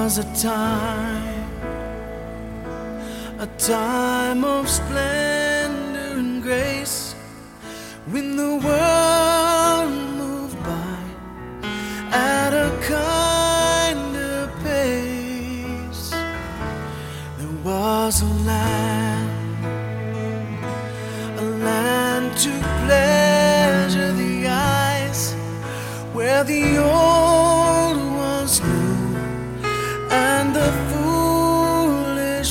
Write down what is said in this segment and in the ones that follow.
was a time of splendor and grace, when the world moved by at a kinder pace. There was a land to pleasure the eyes, where the old was new and the foolish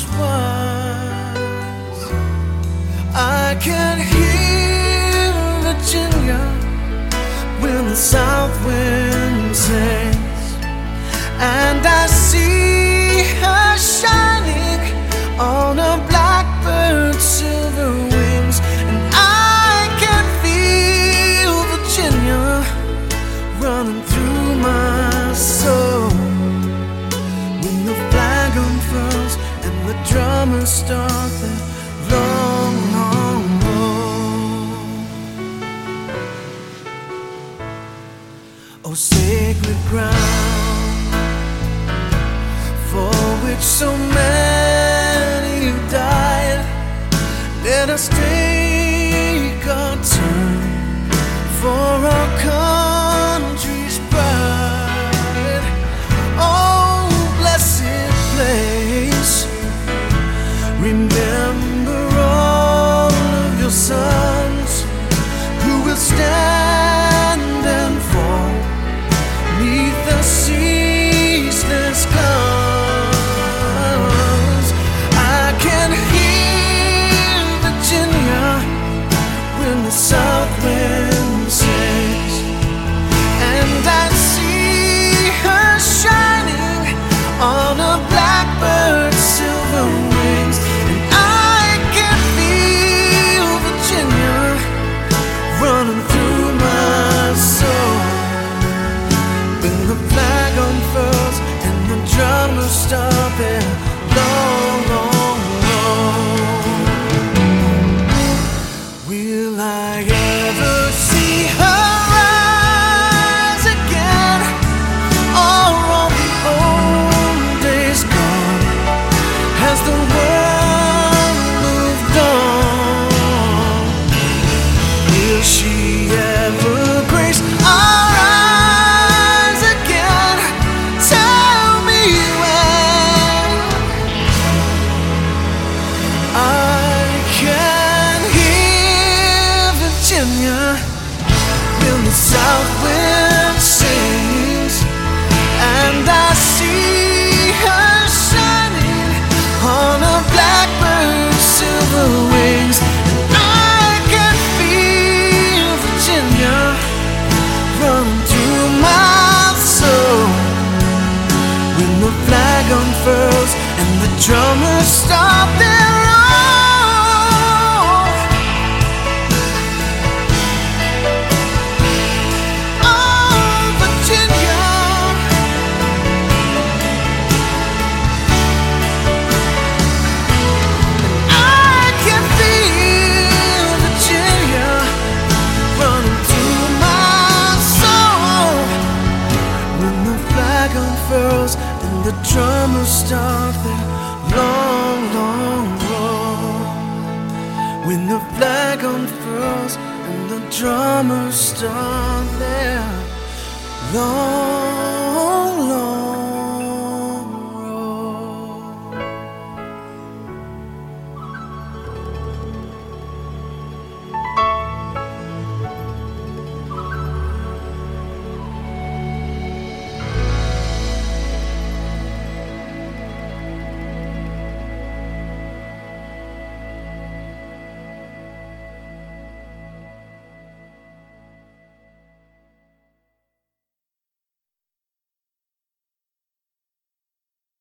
wise. I can hear Virginia when the south wind sings, and I see her shining on a blackbird's silver wings. And I can feel Virginia running through my soul, when the flag unfurls and the drummers start their long, long roll. Oh, sacred ground, for which so many have died, let us take our turn for our country's pride. Oh, blessed place, remember all of your sons who will stand and fall 'neath the ceaseless guns. I can hear Virginia when the south wind sings, and I see her shining on a blackbird's silver wings. And I can feel Virginia running through my soul, when the flag unfurls and the drummers start their long, long roll. Will I ever see her rise again, or are the old days gone? Has the world moved on? Will she ever grace our eyes again? Tell me when. I can hear Virginia when the south wind sings, and I see her shining on a blackbird's silver wings. And I can feel Virginia running through my soul, when the flag unfurls and the drummers stop their roll. Oh, Virginia, I can feel Virginia running through my soul, when the flag unfurls and the drummers start their long, long roll. When the flag unfurls and the drummers start their long, long